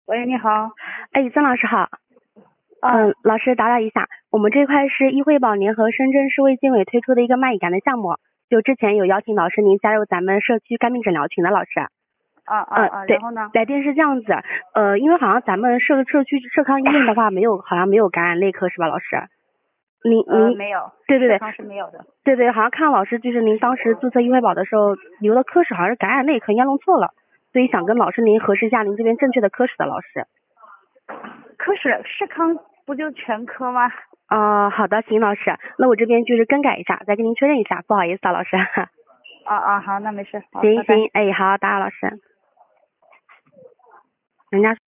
喂，你好。 哎，曾老师好。老师打扰一下，我们这块是医惠保联合深圳市卫健委推出的一个蚂蚁肝的项目，就之前有邀请老师您加入咱们社区肝病诊疗群的老师。对， 然后呢？ 来电是这样子，因为好像咱们社区社康医院的话好像没有感染内科是吧，老师？您没有， 对， 社康是没有的。 对，好像看老师就是您当时注册医惠保的时候留的科室好像是感染内科，应该弄错了，所以想跟老师您核实一下您这边正确的科室的老师。 科室社康不就全科吗？ 好的，行，老师，那我这边就是更改一下，再跟您确认一下，不好意思啊，老师。 好，那没事。好， 行拜拜。 哎，好，打扰老师。人家